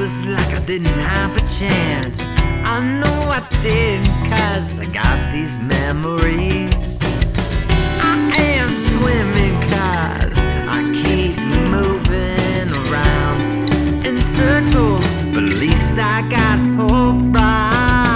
was like I didn't have a chance. I know I did, 'cause I got these memories. I am swimming 'cause I keep moving around in circles, but at least I got hope, right?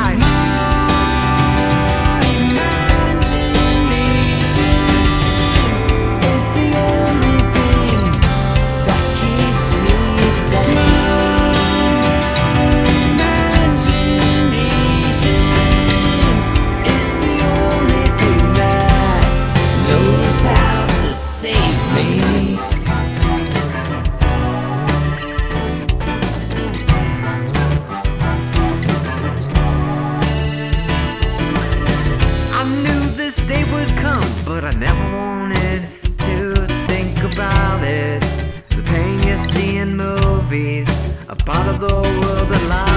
But I never wanted to think about it. The pain you see in movies, a part of the world that lies